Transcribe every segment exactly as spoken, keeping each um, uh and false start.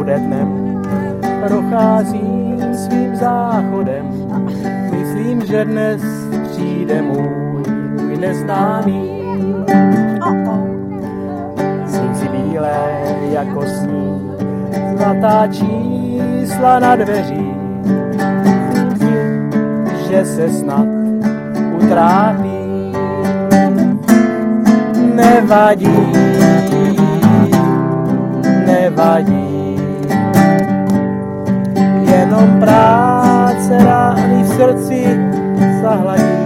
ode dnem procházím svým záchodem. Myslím, že dnes přijde můj, můj neznámý. Sní si bílé jako sní, zlatá čísla na dveří. Že se snad utrápí. Nevadí, nevadí, jenom práce rány v srdci zahladí.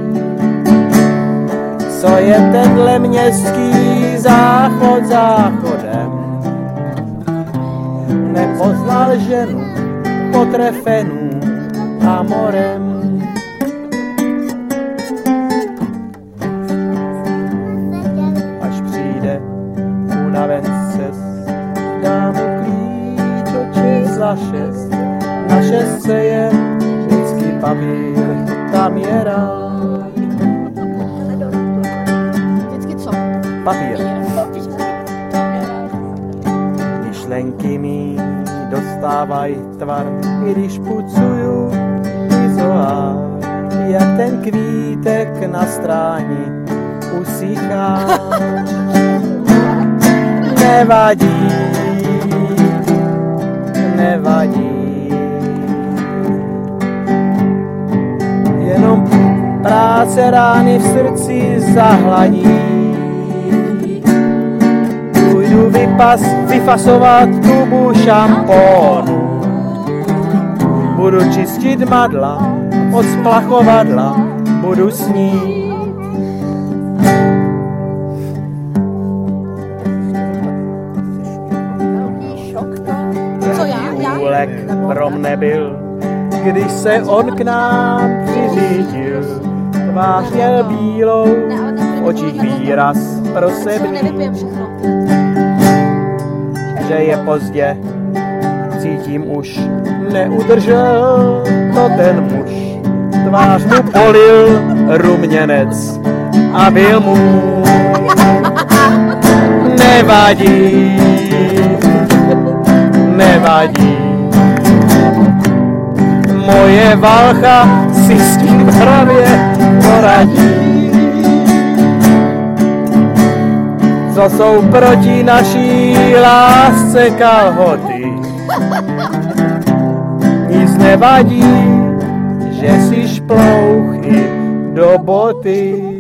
Co je tenhle městský záchod záchodem? Nepoznal ženu potrefenou amorem. Až přijde unavence, dám mu klíč oči za šest. Na šestce je vždycky papír, tam je rád. Vždycky co? Papír. Myšlenky mý dostávaj tvar, i když pucuju izoár, jak ten kvítek na stráni usychá. Nevadí, nevadí, jenom práce rány v srdci zahladí. Půjdu vypas, vyfasovat tubu šampónu, budu čistit madla od splachovadla, budu snít. Úlek prom nebyl, když se on k nám přiřídil. Tvář měl bílou, v očích výraz pro sebe. Že je pozdě, cítím už, neudržel to ten muž. Tvář mu polil ruměnec a byl mu. Nevadí, nevadí, moje valcha si s tím hravě poradí. Co jsou proti naší lásce kalhoty? Nic nevadí, že si šplouch i do boty.